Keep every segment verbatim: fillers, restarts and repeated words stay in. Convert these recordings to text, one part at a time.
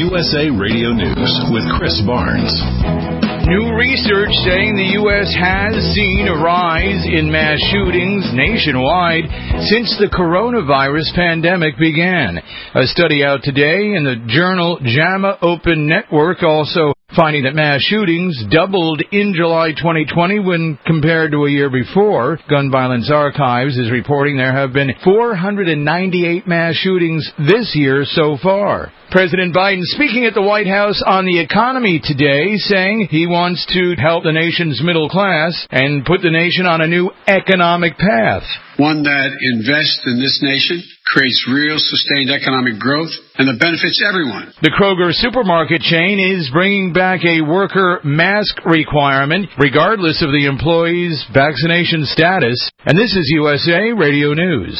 U S A Radio News with Chris Barnes. New research saying the U S has seen a rise in mass shootings nationwide since the coronavirus pandemic began. A study out today in the journal JAMA Open Network also finding that mass shootings doubled in July twenty twenty when compared to a year before. Gun Violence Archives is reporting there have been four hundred ninety-eight mass shootings this year so far. President Biden speaking at the White House on the economy today, saying he wants to help the nation's middle class and put the nation on a new economic path. One that invests in this nation, creates real sustained economic growth, and that benefits everyone. The Kroger supermarket chain is bringing back a worker mask requirement, regardless of the employee's vaccination status. And this is U S A Radio News.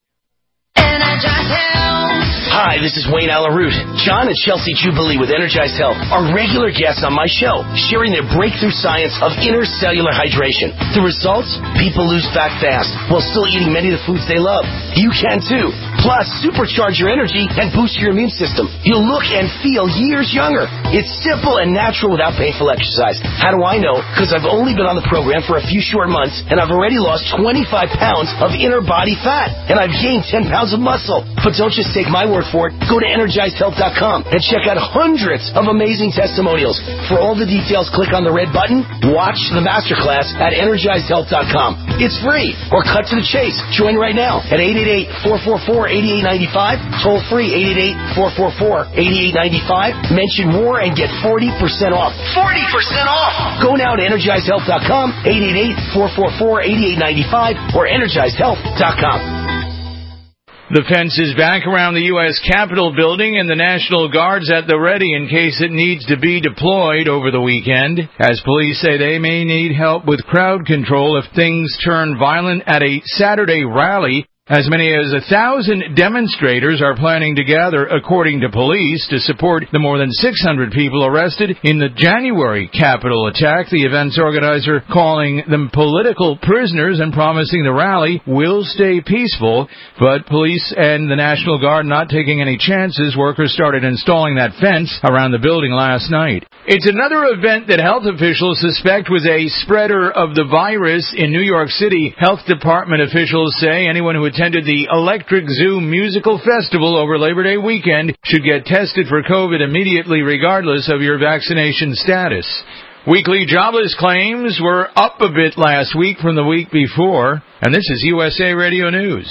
Hi, this is Wayne Alaroot. John and Chelsea Jubilee with Energized Health are regular guests on my show, sharing their breakthrough science of intercellular hydration. The results? People lose fat fast while still eating many of the foods they love. You can too. Plus, supercharge your energy and boost your immune system. You'll look and feel years younger. It's simple and natural without painful exercise. How do I know? Because I've only been on the program for a few short months, and I've already lost twenty-five pounds of inner body fat, and I've gained ten pounds of muscle. But don't just take my word for it. Go to energized health dot com and check out hundreds of amazing testimonials. For all the details, click on the red button. Watch the masterclass at energized health dot com. It's free, or cut to the chase. Join right now at eight eight eight, four four four, eight eight nine five. Toll free eight eight eight, four four four, eight eight nine five. Mention more and get forty percent off. forty percent off! Go now to energized health dot com, eight eight eight, four four four, eight eight nine five, or energized health dot com. The fence is back around the U S Capitol building, and the National Guard's at the ready in case it needs to be deployed over the weekend, as police say they may need help with crowd control if things turn violent at a Saturday rally. As many as a thousand demonstrators are planning to gather, according to police, to support the more than six hundred people arrested in the January Capitol attack. The event's organizer calling them political prisoners and promising the rally will stay peaceful. But police and the National Guard not taking any chances. Workers started installing that fence around the building last night. It's another event that health officials suspect was a spreader of the virus in New York City. Health Department officials say anyone who attended the Electric Zoo Musical Festival over Labor Day weekend should get tested for COVID immediately, regardless of your vaccination status. Weekly jobless claims were up a bit last week from the week before. And this is U S A Radio News.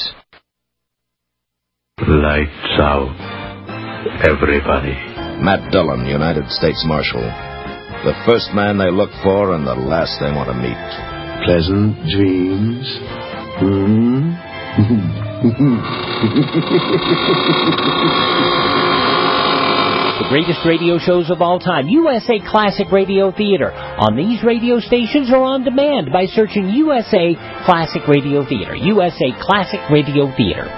Lights out, everybody. Matt Dillon, United States Marshal. The first man they look for and the last they want to meet. Pleasant dreams. Hmm? The greatest radio shows of all time, U S A Classic Radio Theater, on these radio stations or on demand by searching U S A Classic Radio Theater. U S A Classic Radio Theater.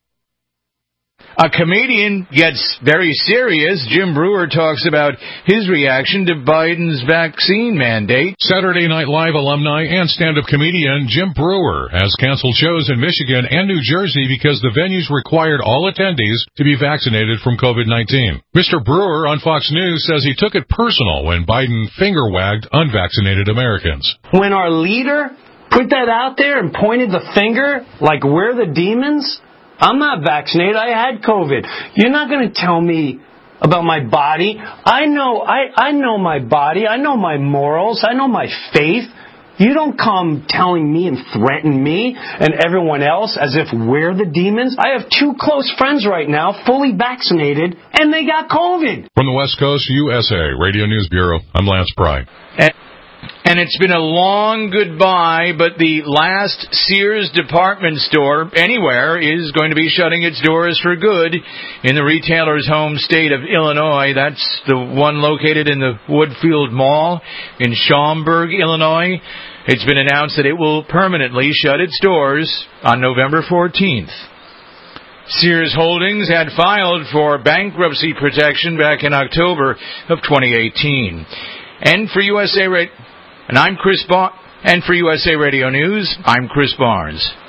A comedian gets very serious. Jim Breuer talks about his reaction to Biden's vaccine mandate. Saturday Night Live alumni and stand-up comedian Jim Breuer has canceled shows in Michigan and New Jersey because the venues required all attendees to be vaccinated from COVID nineteen. Mister Breuer on Fox News says he took it personal when Biden finger-wagged unvaccinated Americans. When our leader put that out there and pointed the finger like we're the demons, I'm not vaccinated. I had COVID. You're not going to tell me about my body. I know, I, I know my body. I know my morals. I know my faith. You don't come telling me and threaten me and everyone else as if we're the demons. I have two close friends right now, fully vaccinated, and they got COVID. From the West Coast, U S A Radio News Bureau, I'm Lance Pry. And- And it's been a long goodbye, but the last Sears department store anywhere is going to be shutting its doors for good in the retailer's home state of Illinois. That's the one located in the Woodfield Mall in Schaumburg, Illinois. It's been announced that it will permanently shut its doors on November fourteenth. Sears Holdings had filed for bankruptcy protection back in October of twenty eighteen. And for U S A Radio... And I'm Chris Bar- and for U S A Radio News, I'm Chris Barnes.